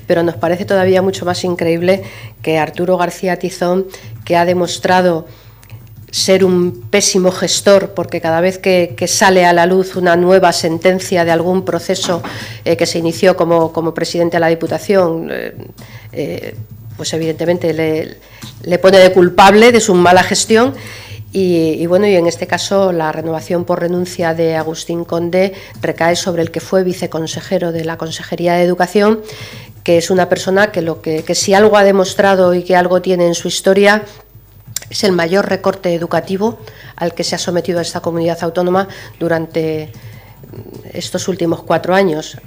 pero nos parece todavía mucho más increíble que Arturo García Tizón, que ha demostrado ser un pésimo gestor, porque cada vez que sale a la luz una nueva sentencia de algún proceso que se inició como presidente de la Diputación, pues evidentemente le pone de culpable de su mala gestión. Y bueno, y en este caso la renovación por renuncia de Agustín Condé recae sobre el que fue viceconsejero de la Consejería de Educación, que es una persona que si algo ha demostrado y que algo tiene en su historia es el mayor recorte educativo al que se ha sometido a esta comunidad autónoma durante estos últimos 4 años.